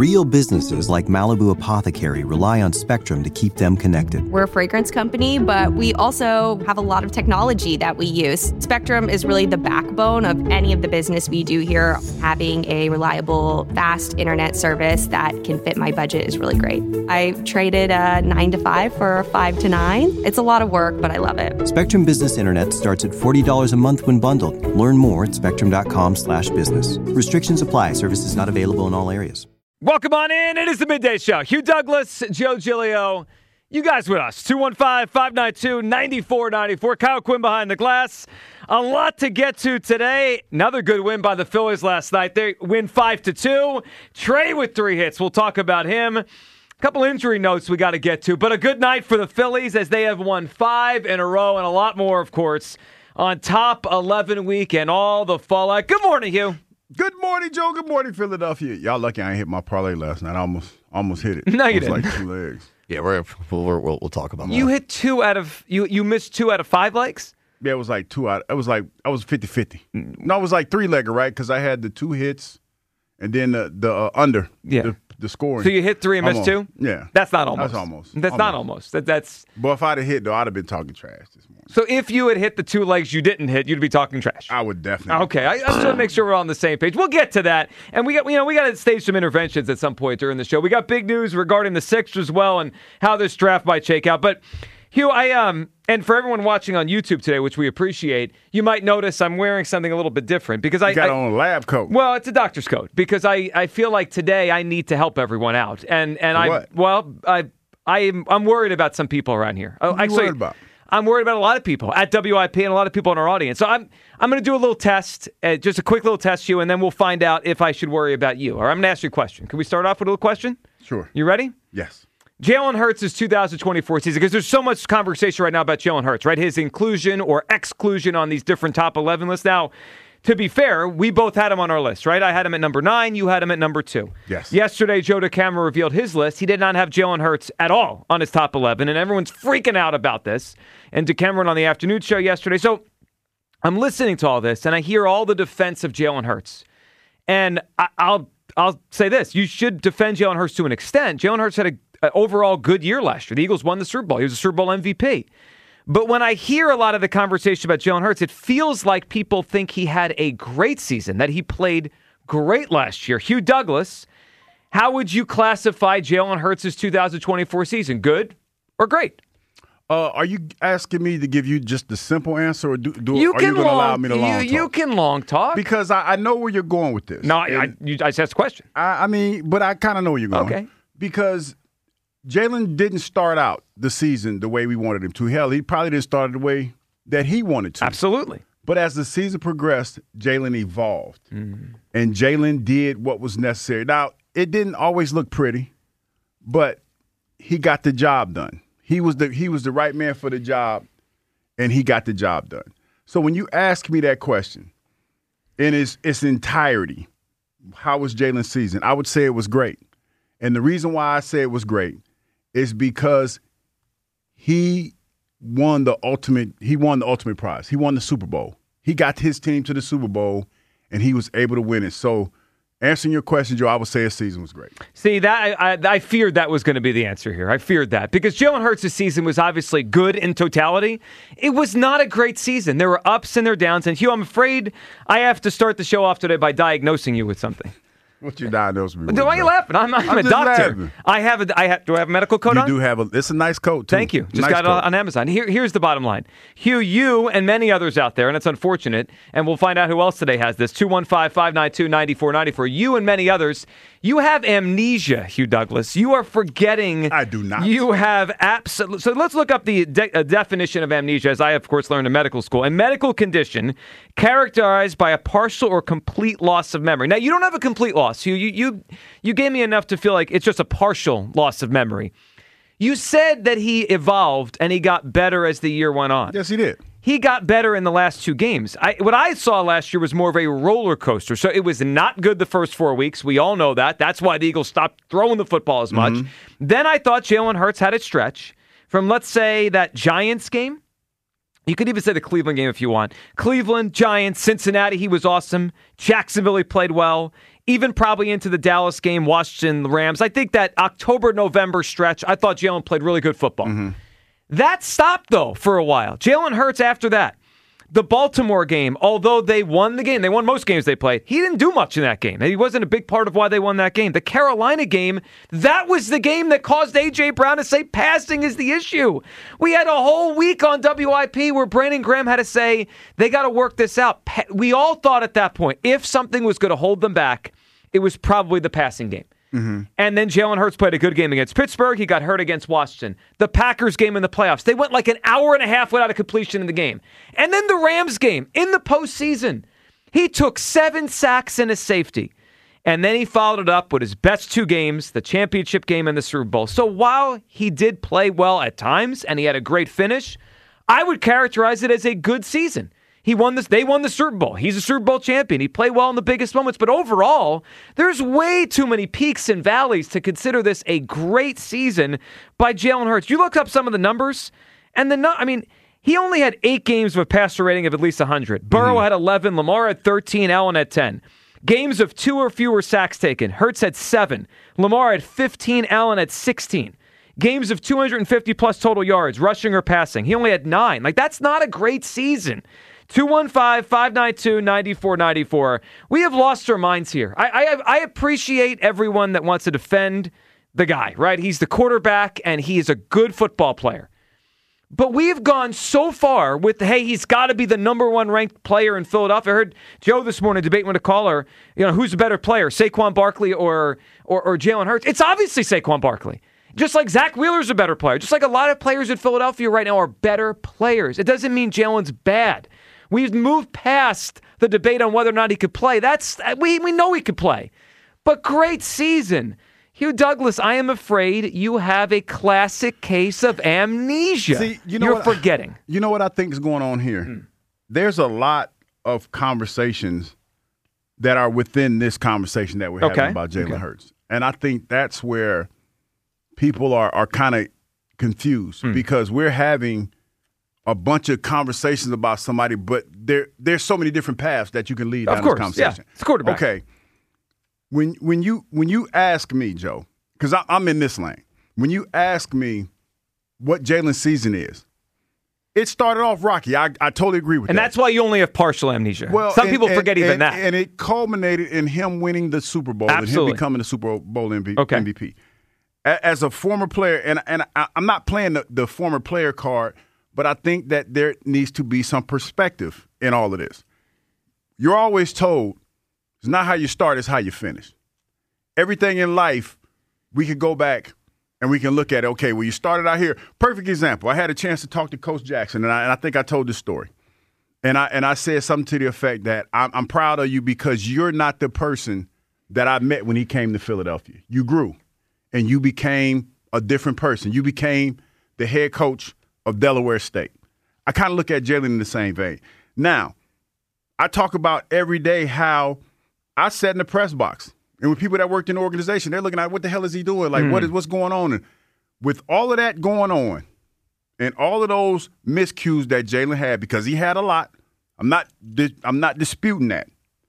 Real businesses like Malibu Apothecary rely on Spectrum to keep them connected. We're a fragrance company, but we also have a lot of technology that we use. Spectrum is really the backbone of any of the business we do here. Having a reliable, fast internet service that can fit my budget is really great. I traded a 9 to 5 for a 5 to 9. It's a lot of work, but I love it. Spectrum Business Internet starts at $40 a month when bundled. Learn more at spectrum.com/business. Restrictions apply. Services not available in all areas. Welcome on in. It is the Midday Show. Hugh Douglas, Joe Giglio. You guys with us. 215-592-9494. Kyle Quinn behind the glass. A lot to get to today. Another good win by the Phillies last night. They win 5-2. Trey with 3 hits. We'll talk about him. A couple injury notes we got to get to. But a good night for the Phillies as they have won 5 in a row and a lot more, of course, on top 11 week and all the fallout. Good morning, Hugh. Good morning, Joe. Good morning, Philadelphia. Y'all lucky I ain't hit my parlay last night. I almost hit it. No, you didn't. Like 2 legs. Yeah, we'll talk about that. You hit 2 out of you missed 2 out of 5 legs? Yeah, it was like 2 out. It was like I was 50-50. No, it was like 3-legger, right? Because I had the 2 hits and then the under. Yeah. The scoring. So you hit 3 and missed 2? Yeah. That's not almost. That's almost. That's not almost. That's. But if I'd have hit, though, I'd have been talking trash this morning. So if you had hit the 2 legs you didn't hit, you'd be talking trash. I would definitely. Okay, I just want to make sure we're on the same page. We'll get to that, and we got to stage some interventions at some point during the show. We got big news regarding the Sixers as well, and how this draft might shake out. But Hugh, and for everyone watching on YouTube today, which we appreciate, you might notice I'm wearing something a little bit different because you got on a lab coat. Well, it's a doctor's coat because I feel like today I need to help everyone out, and I'm worried about some people around here. What are you worried about? I'm worried about a lot of people at WIP and a lot of people in our audience. So I'm going to do a little test, just a quick little test, you, and then we'll find out if I should worry about you. Or I'm going to ask you a question. Can we start off with a little question? Sure. You ready? Yes. Jalen Hurts' 2024 season, because there's so much conversation right now about Jalen Hurts, right? His inclusion or exclusion on these different top 11 lists. Now, to be fair, we both had him on our list, right? I had him at number 9. You had him at number 2. Yes. Yesterday, Joe DeCamera revealed his list. He did not have Jalen Hurts at all on his top 11, and everyone's freaking out about this. And DeCamera on the afternoon show yesterday. So I'm listening to all this, and I hear all the defense of Jalen Hurts. And I'll say this. You should defend Jalen Hurts to an extent. Jalen Hurts had an overall good year last year. The Eagles won the Super Bowl. He was a Super Bowl MVP. But when I hear a lot of the conversation about Jalen Hurts, it feels like people think he had a great season, that he played great last year. Hugh Douglas, how would you classify Jalen Hurts' 2024 season? Good or great? Are you asking me to give you just the simple answer, or are you going to allow me to long talk? You can long talk. Because I know where you're going with this. No, I just asked a question. But I kind of know where you're going. Okay. Because Jalen didn't start out the season the way we wanted him to. Hell, he probably didn't start the way that he wanted to. Absolutely. But as the season progressed, Jalen evolved. Mm-hmm. And Jalen did what was necessary. Now, it didn't always look pretty, but he got the job done. He was the right man for the job, and he got the job done. So when you ask me that question in its entirety, how was Jalen's season? I would say it was great. And the reason why I say it was great is because he won the ultimate prize. He won the Super Bowl. He got his team to the Super Bowl, and he was able to win it. So answering your question, Joe, I would say his season was great. See, that I feared that was going to be the answer here. I feared that because Jalen Hurts' season was obviously good in totality. It was not a great season. There were ups and there were downs. And Hugh, I'm afraid I have to start the show off today by diagnosing you with something. What you diagnosed me with? Why are you laughing? I'm a doctor. Laughing. Do I have a medical coat on? You do have it's a nice coat, too. Thank you. Just got it on Amazon. Here's the bottom line. Hugh, you and many others out there, and it's unfortunate, and we'll find out who else today has this, 215-592-9494. You and many others, you have amnesia, Hugh Douglas. You are forgetting. I do not. You have absolute. So let's look up the definition of amnesia, as I, of course, learned in medical school. A medical condition characterized by a partial or complete loss of memory. Now, you don't have a complete loss. You gave me enough to feel like it's just a partial loss of memory. You said that he evolved and he got better as the year went on. Yes, he did. He got better in the last 2 games. What I saw last year was more of a roller coaster. So it was not good the first 4 weeks. We all know that. That's why the Eagles stopped throwing the football as much. Mm-hmm. Then I thought Jalen Hurts had its stretch from, let's say, that Giants game. You could even say the Cleveland game if you want. Cleveland, Giants, Cincinnati, he was awesome. Jacksonville, he played well. even probably into the Dallas game, Washington, the Rams. I think that October-November stretch, I thought Jalen played really good football. Mm-hmm. That stopped, though, for a while. Jalen Hurts after that. The Baltimore game, although they won the game, they won most games they played, he didn't do much in that game. He wasn't a big part of why they won that game. The Carolina game, that was the game that caused A.J. Brown to say passing is the issue. We had a whole week on WIP where Brandon Graham had to say, they got to work this out. We all thought at that point, if something was going to hold them back, it was probably the passing game. Mm-hmm. And then Jalen Hurts played a good game against Pittsburgh. He got hurt against Washington. The Packers game in the playoffs. They went like an hour and a half without a completion in the game. And then the Rams game in the postseason. He took 7 sacks and a safety. And then he followed it up with his best 2 games, the championship game and the Super Bowl. So while he did play well at times and he had a great finish, I would characterize it as a good season. They won the Super Bowl. He's a Super Bowl champion. He played well in the biggest moments. But overall, there's way too many peaks and valleys to consider this a great season by Jalen Hurts. You look up some of the numbers, and he only had 8 games with a passer rating of at least 100. Burrow had 11. Lamar had 13. Allen had 10. Games of 2 or fewer sacks taken. Hurts had 7. Lamar had 15. Allen had 16. Games of 250-plus total yards, rushing or passing. He only had 9. That's not a great season. 215-592-9494. We have lost our minds here. I appreciate everyone that wants to defend the guy, right? He's the quarterback, and he is a good football player. But we have gone so far with, hey, he's got to be the number 1 ranked player in Philadelphia. I heard Joe this morning debate with a caller, who's the better player, Saquon Barkley or Jalen Hurts? It's obviously Saquon Barkley. Just like Zach Wheeler's a better player. Just like a lot of players in Philadelphia right now are better players. It doesn't mean Jalen's bad. We've moved past the debate on whether or not he could play. We know he could play. But great season. Hugh Douglas, I am afraid you have a classic case of amnesia. See, You're forgetting. You know what I think is going on here? There's a lot of conversations that are within this conversation that we're having about Jalen Hurts. And I think that's where people are kind of confused because we're having a bunch of conversations about somebody, but there's so many different paths that you can lead down this conversation. Yeah, it's quarterback. Okay. When you ask me, Joe, because I'm in this lane, when you ask me what Jalen's season is, it started off rocky. I totally agree with that. And that's why you only have partial amnesia. Well, some people forget even that. And it culminated in him winning the Super Bowl and him becoming the Super Bowl MVP. As a former player, and I'm not playing the former player card, but I think that there needs to be some perspective in all of this. You're always told it's not how you start, it's how you finish. Everything in life, we could go back and we can look at it. Okay, well, you started out here. Perfect example. I had a chance to talk to Coach Jackson, and I think I told this story. And I said something to the effect that I'm proud of you because you're not the person that I met when he came to Philadelphia. You grew, and you became a different person. You became the head coach of Delaware State. I kind of look at Jalen in the same vein. Now, I talk about every day how I sat in the press box, and with people that worked in the organization, they're looking at what the hell is he doing? Like, what's going on? And with all of that going on and all of those miscues that Jalen had, because he had a lot, I'm not disputing that,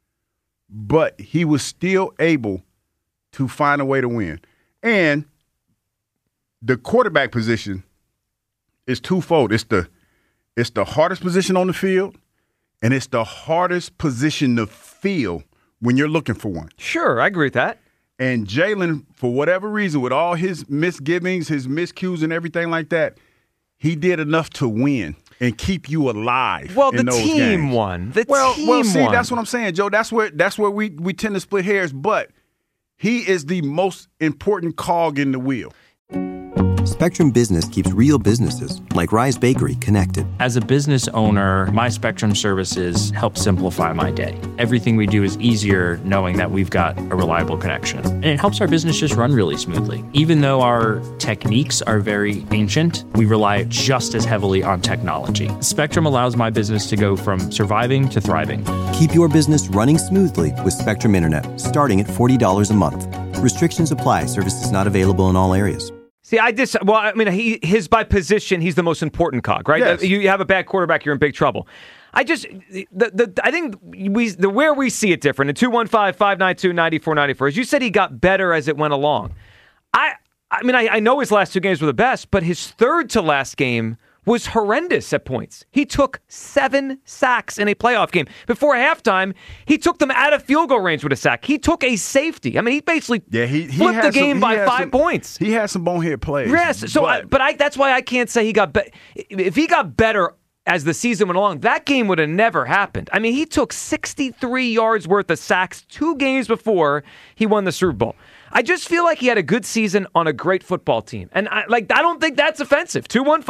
but he was still able to find a way to win. And the quarterback position is twofold. It's the hardest position on the field, and it's the hardest position to fill when you're looking for one. Sure, I agree with that. And Jalen, for whatever reason, with all his misgivings, his miscues and everything like that, he did enough to win and keep you alive. Well, in the those team games. won. Well, see, won. That's what I'm saying, Joe. That's where we tend to split hairs, but he is the most important cog in the wheel. Spectrum Business keeps real businesses, like Rise Bakery, connected. As a business owner, my Spectrum services help simplify my day. Everything we do is easier knowing that we've got a reliable connection. And it helps our business just run really smoothly. Even though our techniques are very ancient, we rely just as heavily on technology. Spectrum allows my business to go from surviving to thriving. Keep your business running smoothly with Spectrum Internet, starting at $40 a month. Restrictions apply. Services not available in all areas. See, his by position, he's the most important cog, right? Yes. You have a bad quarterback, you're in big trouble. I think where we see it different in 215-592-9494. As you said, he got better as it went along. I mean, I know his last 2 games were the best, but his third to last game was horrendous at points. He took 7 sacks in a playoff game. Before halftime, he took them out of field goal range with a sack. He took a safety. I mean, he basically flipped the game by 5 points. He had some bonehead plays. Yes, so that's why I can't say he got better. If he got better as the season went along, that game would have never happened. I mean, he took 63 yards worth of sacks 2 games before he won the Super Bowl. I just feel like he had a good season on a great football team. And I don't think that's offensive.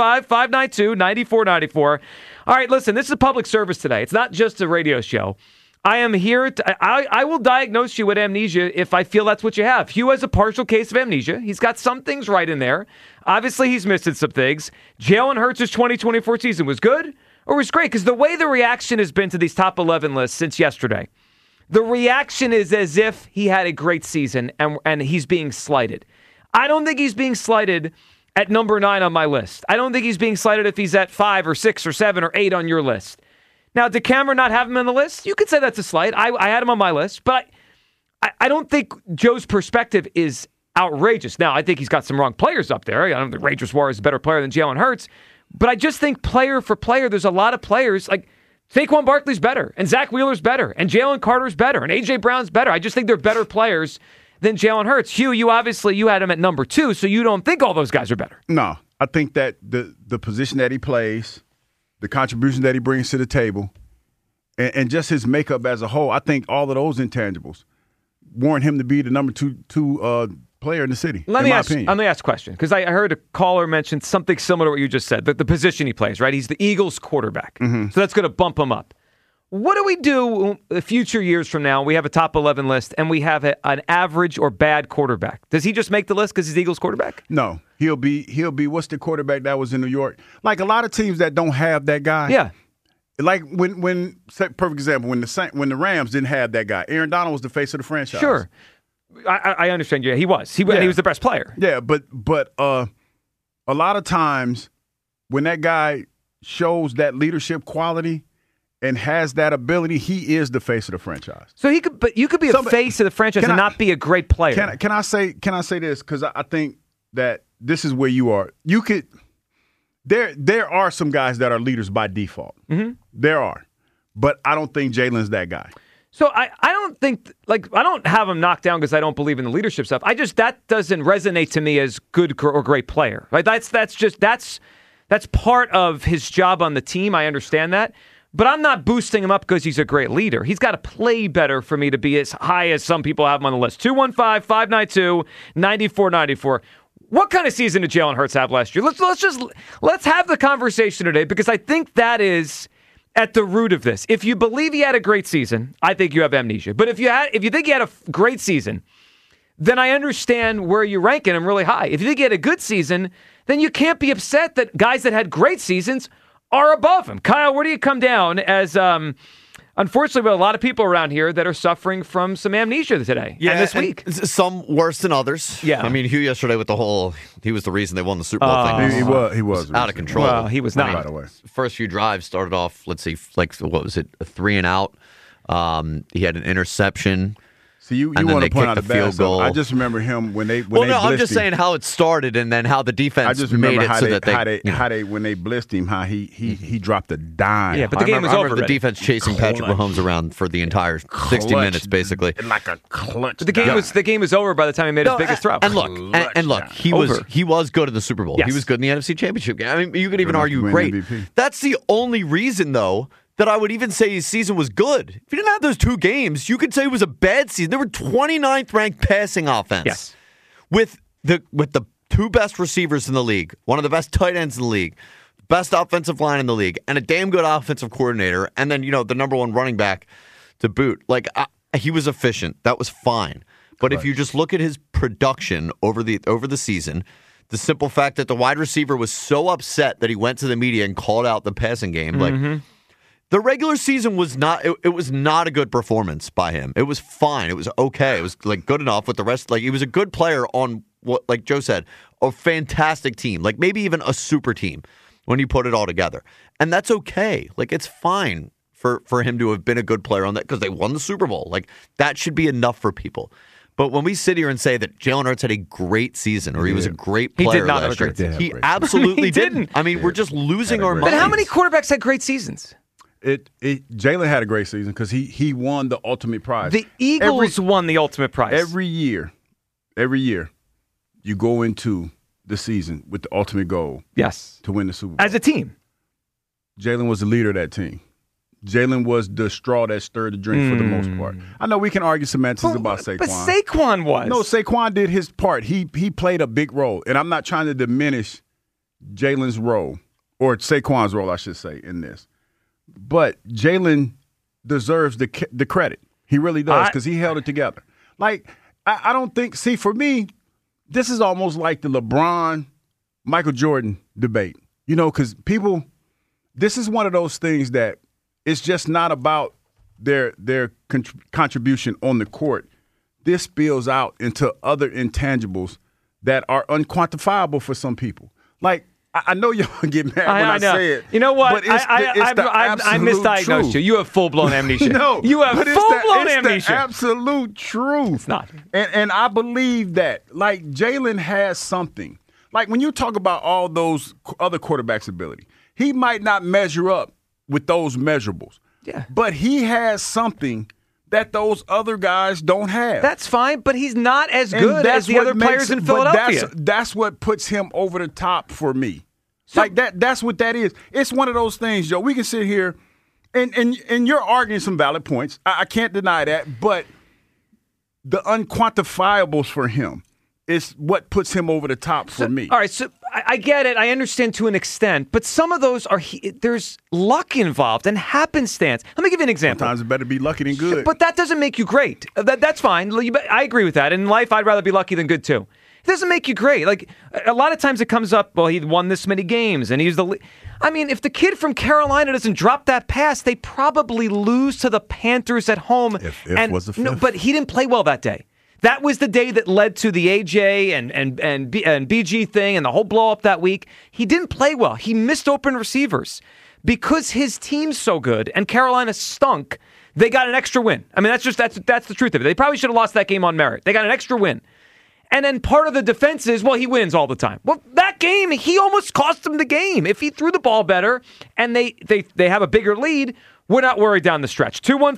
215-592-9494. All right, listen, this is a public service today. It's not just a radio show. I am here. I will diagnose you with amnesia if I feel that's what you have. Hugh has a partial case of amnesia. He's got some things right in there. Obviously, he's missing some things. Jalen Hurts' 2024 season was good or was great? Because the way the reaction has been to these top 11 lists since yesterday, the reaction is as if he had a great season and he's being slighted. I don't think he's being slighted at number 9 on my list. I don't think he's being slighted if he's at 5 or 6 or 7 or 8 on your list. Now, did Cameron not have him on the list? You could say that's a slight. I had him on my list, but I don't think Joe's perspective is outrageous. Now, I think he's got some wrong players up there. I don't think Ranger Suarez is a better player than Jalen Hurts, but I just think player for player, there's a lot of players like Saquon Barkley's better, and Zach Wheeler's better, and Jalen Carter's better, and A.J. Brown's better. I just think they're better players than Jalen Hurts. Hugh, you had him at number 2, so you don't think all those guys are better. No, I think that the position that he plays, the contribution that he brings to the table, and just his makeup as a whole, I think all of those intangibles warrant him to be the number two player in the city. Let me ask a question, because I heard a caller mention something similar to what you just said, the position he plays, right? He's the Eagles quarterback, so that's going to bump him up. What do we do future years from now? We have a top 11 list, and we have an average or bad quarterback. Does he just make the list because he's Eagles quarterback? No, he'll be. What's the quarterback that was in New York? Like a lot of teams that don't have that guy. Yeah. Like when perfect example, when the Rams didn't have that guy, Aaron Donald was the face of the franchise. Sure, I understand. Yeah, he was. He was the best player. Yeah, but a lot of times when that guy shows that leadership quality and has that ability, he is the face of the franchise. So you could be a face of the franchise and not be a great player. Can I say this? Because I think that this is where you are. You could. There are some guys that are leaders by default. Mm-hmm. There are. But I don't think Jalen's that guy. So I don't think, I don't have him knocked down because I don't believe in the leadership stuff. That doesn't resonate to me as good or great player. Right? That's part of his job on the team. I understand that. But I'm not boosting him up because he's a great leader. He's got to play better for me to be as high as some people have him on the list. 215-592-9494. What kind of season did Jalen Hurts have last year? Let's have the conversation today, because I think that is at the root of this. If you believe he had a great season, I think you have amnesia. But if you think he had a great season, then I understand where you're ranking him really high. If you think he had a good season, then you can't be upset that guys that had great seasons are above him. Kyle, where do you come down as unfortunately, we have a lot of people around here that are suffering from some amnesia today and this week. Some worse than others. Yeah. I mean, Hugh yesterday with he was the reason they won the Super Bowl thing. He was out of control. Well, he was not. By the way. First few drives started off, let's see, what was it, a 3 and out. He had an interception. So you want to point out the field goal. I just remember him when they I'm just saying how it started and then how the defense made it when they blitzed him, how he dropped a dime. Yeah, but the game was over. The defense chasing Patrick Mahomes around for the entire 60 minutes, basically, like a clutch. But the game was over by the time he made his biggest throw. And look, he was good in the Super Bowl. Yes. He was good in the NFC Championship game. I mean, you could even argue great. MVP. That's the only reason, though, that I would even say his season was good. If he didn't have those 2 games, you could say it was a bad season. They were 29th ranked passing offense. Yes. With the 2 best receivers in the league, one of the best tight ends in the league, best offensive line in the league, and a damn good offensive coordinator, and then, the number 1 running back to boot. He was efficient. That was fine. But if you just look at his production over the season, the simple fact that the wide receiver was so upset that he went to the media and called out the passing game, the regular season was not. It was not a good performance by him. It was fine. It was okay. It was good enough with the rest. He was a good player on what, like Joe said, a fantastic team. Maybe even a super team. when you put it all together. And that's okay. Like, it's fine for him to have been a good player on that because they won the Super Bowl. Like, that should be enough for people. But when we sit here and say that Jalen Hurts had a great season or he was a great player he did not last have a great year, season. he absolutely He didn't. I mean, we're just losing our minds. But how many quarterbacks had great seasons? Jalen had a great season because he won the ultimate prize. The Eagles won the ultimate prize. Every year, you go into the season with the ultimate goal. Yes. To win the Super Bowl. As a team. Jalen was the leader of that team. Jalen was the straw that stirred the drink for the most part. I know we can argue semantics about Saquon. But Saquon was. No, Saquon did his part. He played a big role. And I'm not trying to diminish Jalen's role, or Saquon's role, I should say, in this. But Jalen deserves the credit. He really does because he held it together. Like, I don't think – see, for me, this is almost like the LeBron, Michael Jordan debate. You know, because people – this is one of those things that it's just not about their contribution on the court. This spills out into other intangibles that are unquantifiable for some people. Like, I know y'all get mad when I say it. You know what? But I misdiagnosed you. You have full-blown amnesia. No. You have full-blown amnesia. It's the absolute truth. It's not. And I believe that. Like, Jalen has something. Like, when you talk about all those other quarterbacks' ability, he might not measure up with those measurables. Yeah. But he has something that those other guys don't have. That's fine, but he's not as good as the other players in Philadelphia. That's what puts him over the top for me. Like that's what that is. It's one of those things, Joe. We can sit here and you're arguing some valid points. I can't deny that, but the unquantifiables for him is what puts him over the top for me. All right, so I get it. I understand to an extent, but some of those there's luck involved and happenstance. Let me give you an example. Sometimes it better be lucky than good. But that doesn't make you great. That's fine. I agree with that. In life, I'd rather be lucky than good too. It doesn't make you great. Like, a lot of times it comes up, well, he won this many games, and he's I mean, if the kid from Carolina doesn't drop that pass, they probably lose to the Panthers at home. If was the fifth. No, but he didn't play well that day. That was the day that led to the AJ and BG thing and the whole blow up that week. He didn't play well. He missed open receivers. Because his team's so good and Carolina stunk, they got an extra win. I mean, that's the truth of it. They probably should have lost that game on merit. They got an extra win. And then part of the defense is, well, he wins all the time. Well, that game, he almost cost them the game. If he threw the ball better and they have a bigger lead, we're not worried down the stretch.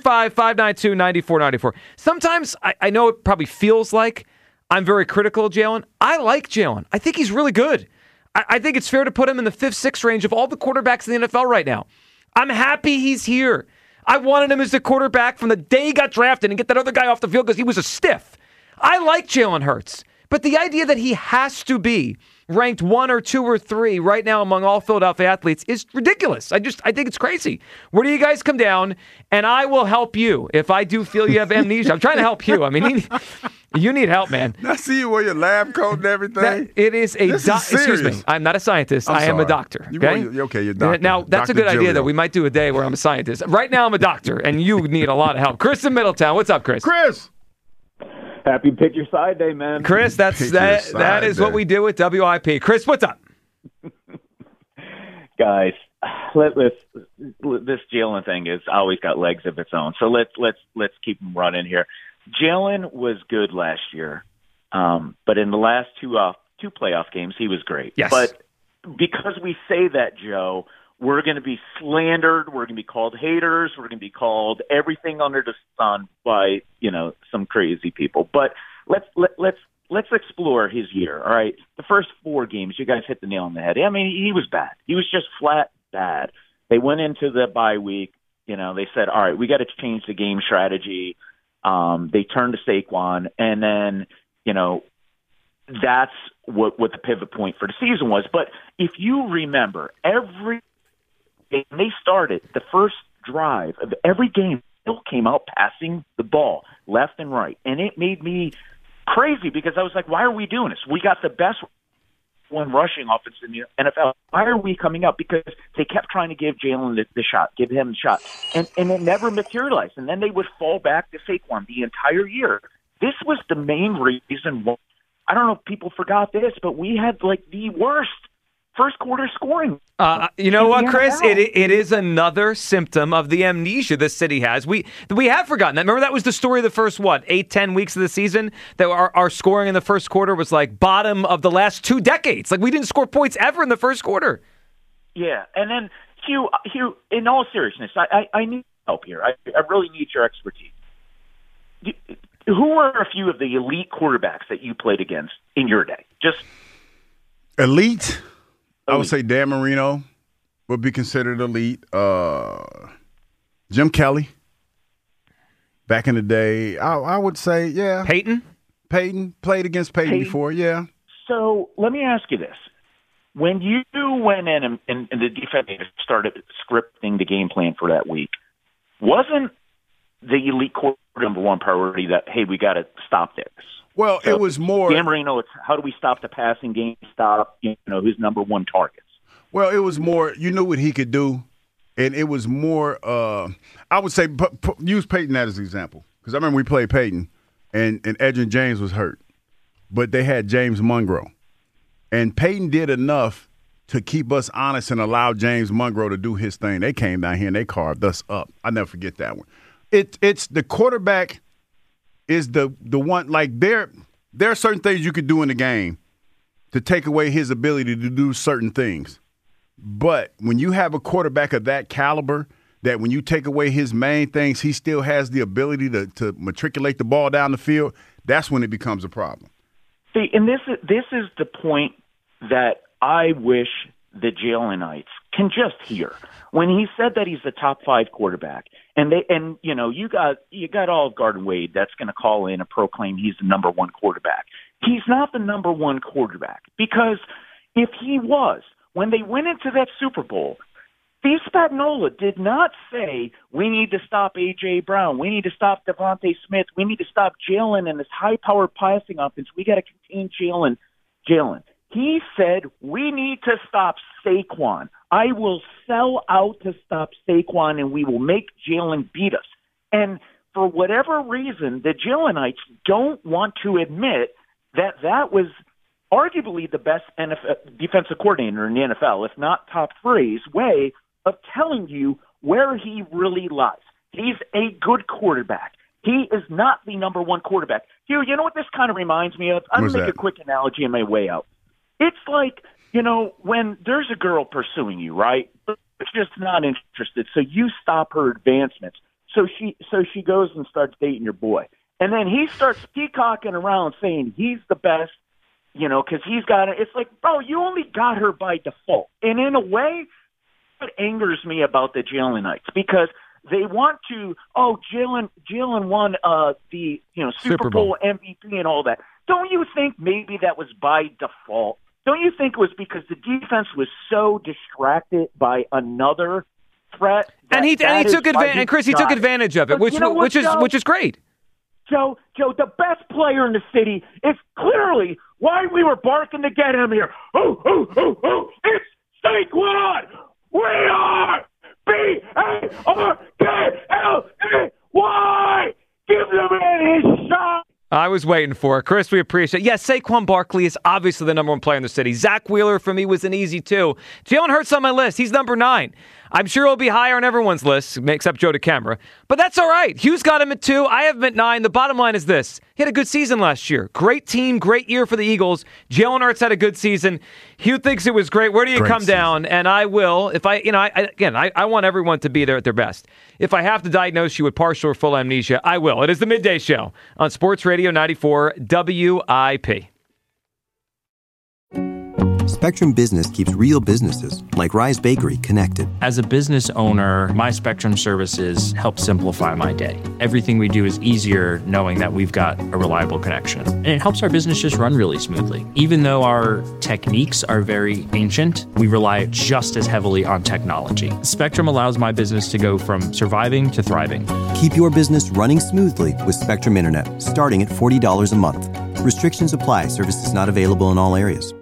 215-592-9494. Sometimes I know it probably feels like I'm very critical of Jalen. I like Jalen. I think he's really good. I think it's fair to put him in the 5th, 6th range of all the quarterbacks in the NFL right now. I'm happy he's here. I wanted him as the quarterback from the day he got drafted and get that other guy off the field because he was a stiff. I like Jalen Hurts. But the idea that he has to be ranked 1 or 2 or 3 right now among all Philadelphia athletes is ridiculous. I think it's crazy. Where do you guys come down? And I will help you if I do feel you have amnesia. I'm trying to help you. I mean, you need help, man. I see you wear your lab coat and everything. It is excuse me. I'm not a scientist. I am a doctor. Okay, you're a doctor. Now, that's Dr. a good idea that we might do a day where I'm a scientist. Right now, I'm a doctor, and you need a lot of help. Chris in Middletown. What's up, Chris? Chris! Happy Pick Your Side Day, man. Chris, that is what we do with WIP. Chris, what's up? Guys, this Jalen thing has always got legs of its own. So let's keep them running here. Jalen was good last year, but in the last two playoff games, he was great. Yes. But because we say that, Joe, we're going to be slandered. We're going to be called haters. We're going to be called everything under the sun by, some crazy people. But let's explore his year. All right. The first 4 games, you guys hit the nail on the head. I mean, he was bad. He was just flat bad. They went into the bye week. They said, all right, we got to change the game strategy. They turned to Saquon, and then, that's what the pivot point for the season was. But if you remember, every game they started, the first drive of every game, Bill came out passing the ball left and right. And it made me crazy because I was like, why are we doing this? We got the best one rushing offense in the NFL. Why are we coming up? Because they kept trying to give Jalen the shot, give him the shot. And it never materialized. And then they would fall back to Saquon the entire year. This was the main reason why. I don't know if people forgot this, but we had the worst first quarter scoring. You know what, Chris? It is another symptom of the amnesia this city has. We have forgotten that. Remember, that was the story of the first, 8-10 weeks of the season, that our scoring in the first quarter was like bottom of the last 2 decades. Like, we didn't score points ever in the first quarter. Yeah, and then, Hugh, in all seriousness, I need help here. I really need your expertise. Who are a few of the elite quarterbacks that you played against in your day? Just elite? I would say Dan Marino would be considered elite. Jim Kelly, back in the day, I would say, yeah. Peyton, played against Peyton before, yeah. So let me ask you this. When you went in and the defense started scripting the game plan for that week, wasn't the elite quarterback number one priority that, hey, we got to stop this? Well, so it was more. Dan Marino, it's how do we stop the passing game, stop, his number one targets? Well, it was more, you knew what he could do, and it was more, I would say, use Peyton as an example. Because I remember we played Peyton, and Edgerrin James was hurt. But they had James Monroe. And Peyton did enough to keep us honest and allow James Monroe to do his thing. They came down here and they carved us up. I'll never forget that one. It's the quarterback is the one, like there are certain things you could do in the game to take away his ability to do certain things. But when you have a quarterback of that caliber, that when you take away his main things, he still has the ability to matriculate the ball down the field, that's when it becomes a problem. See, and this is the point that I wish the Jalenites can just hear. When he said that he's the top 5 quarterback, and you got Olive Garden Wade that's going to call in and proclaim he's the number one quarterback. He's not the number one quarterback, because if he was, when they went into that Super Bowl, Steve Spagnuolo did not say, we need to stop A.J. Brown, we need to stop Devontae Smith, we need to stop Jalen and this high-powered passing offense, we got to contain Jalen. He said, we need to stop Saquon. I will sell out to stop Saquon, and we will make Jalen beat us. And for whatever reason, the Jalenites don't want to admit that was arguably the best defensive coordinator in the NFL, if not top 3's way of telling you where he really lies. He's a good quarterback. He is not the number one quarterback. Hugh, you know what this kind of reminds me of? I'm going to make a quick analogy on my way out. It's like, when there's a girl pursuing you, right? But just not interested, so you stop her advancements. So she goes and starts dating your boy. And then he starts peacocking around saying he's the best, because he's got it. It's like, bro, you only got her by default. And in a way, it angers me about the Jalenites, because they want to, Jalen won the Super Bowl MVP and all that. Don't you think maybe that was by default? Don't you think it was because the defense was so distracted by another threat? And he took advantage. And Chris, he took advantage of it, which is great. Joe, the best player in the city is clearly why we were barking to get him here. It's Saquon. We are B-A-R-K-L-E-Y. Give the man his shot. I was waiting for it. Chris, we appreciate it. Yes, Saquon Barkley is obviously the number one player in the city. Zach Wheeler, for me, was an easy 2. Jalen Hurts on my list. He's number 9. I'm sure he'll be higher on everyone's list, except Joe DeCamara. But that's all right. Hugh's got him at 2. I have him at 9. The bottom line is this. He had a good season last year. Great team, great year for the Eagles. Jalen Hurts had a good season. Hugh thinks it was great. Where do you come down? And I will. If I want everyone to be there at their best. If I have to diagnose you with partial or full amnesia, I will. It is the Midday Show on Sports Radio 94 WIP. Spectrum Business keeps real businesses, like Rise Bakery, connected. As a business owner, my Spectrum services help simplify my day. Everything we do is easier knowing that we've got a reliable connection. And it helps our business just run really smoothly. Even though our techniques are very ancient, we rely just as heavily on technology. Spectrum allows my business to go from surviving to thriving. Keep your business running smoothly with Spectrum Internet, starting at $40 a month. Restrictions apply. Services not available in all areas.